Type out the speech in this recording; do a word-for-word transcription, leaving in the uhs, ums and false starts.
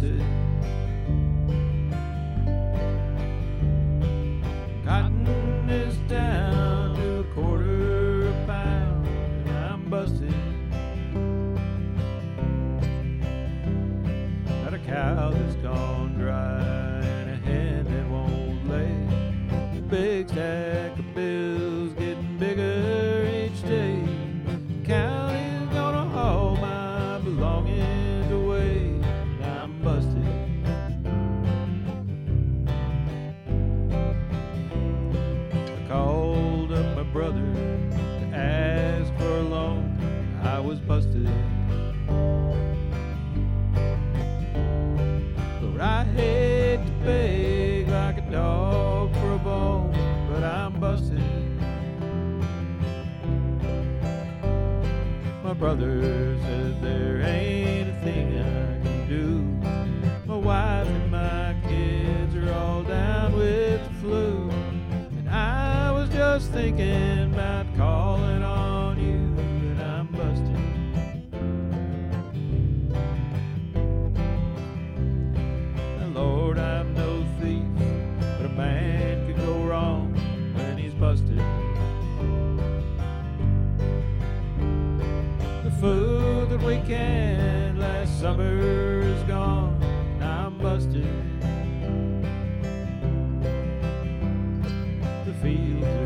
busted. Cotton is down to a quarter a pound, and I'm busted. Got a cow that's gone dry and a hen that won't lay. The big stack of bills getting bigger each day. County's gonna haul my belongings away, and I'm busted. I called up my brother to ask for a loan. I was busted. Lord, I hate to beg like a dog for a bone, but I'm busted. My brother says there ain't a thing I can do. My wife and my kids are all down with the flu, and I was just thinking about calling on you, and I'm busted. Now, Lord, I'm no thief, but a man could go wrong when he's busted. Food that we canned last summer is gone, and I'm busted. The fields